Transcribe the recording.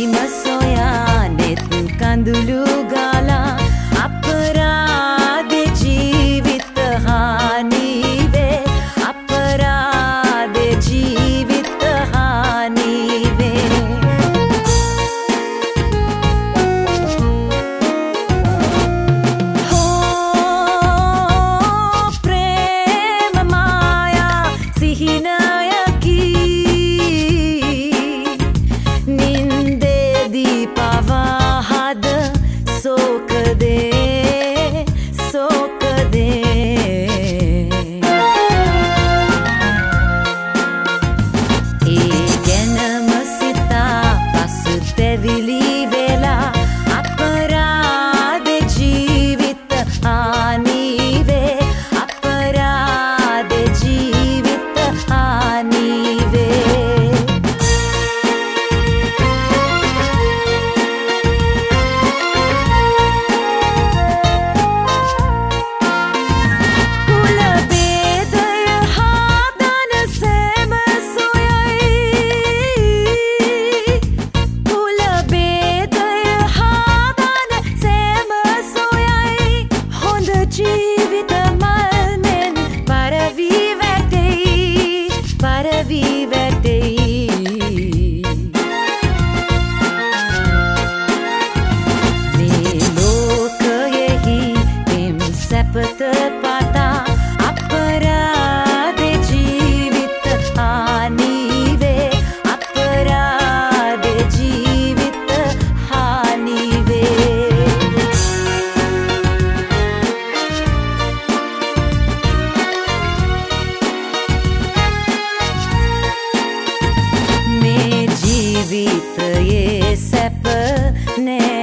බීම සොයා නෙත් කඳුළු ගාලා අපරාධ ජීවිත හානි වේ අපරාධ ජීවිත හානි වේ ප්‍රේම මායා සිහිනයකි නින්දේදී පවා හද සෝකදේ සෝකදේ ඒ ගැනම සිතා පසුතැවිලි වෙලා අපරාධ ජීවිත හානි වේ අපරාධ ජීවිත හානි වේ කුල බේදය හාදන සෑම සොයයි කුල බේදය හාදන සෑම සොයයි හොඳ ජීවිත මල්මෙන් පරවී වැටෙයි පරවී වැටෙයි මේ ලෝකයෙහි එම් සැපත පතා අපරාධ ජීවිත හානි වේ අපරාධ ජීවිත හානි වේ මේ ජීවිතයේ සැප නෑ